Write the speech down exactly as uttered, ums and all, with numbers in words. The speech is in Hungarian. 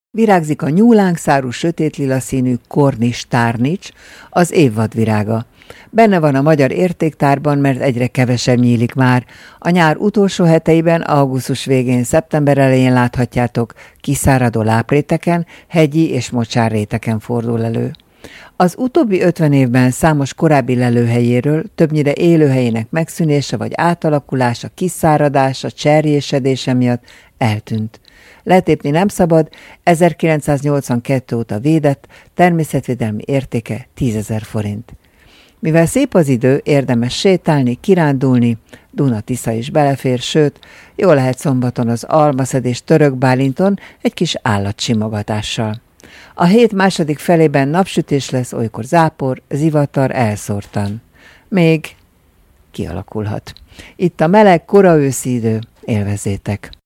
Virágzik a nyúlánkszárú sötétlila színű kornis tárnics, az évvadvirága. Benne van a magyar értéktárban, mert egyre kevesebb nyílik már. A nyár utolsó heteiben, augusztus végén, szeptember elején láthatjátok, kiszáradó lápréteken, hegyi és mocsárréteken fordul elő. Az utóbbi ötven évben számos korábbi lelőhelyéről, többnyire élőhelyének megszűnése vagy átalakulása, kiszáradása, cserjésedése miatt eltűnt. Letépni nem szabad, ezerkilencszáznyolcvankettő óta védett, természetvédelmi értéke tízezer forint. Mivel szép az idő, érdemes sétálni, kirándulni, Duna-Tisza is belefér, sőt, jól lehet szombaton az almaszedés Török Bálinton egy kis állatsimogatással. A hét második felében napsütés lesz, olykor zápor, zivatar elszórtan. Még kialakulhat. Itt a meleg, kora őszi idő, élvezzétek!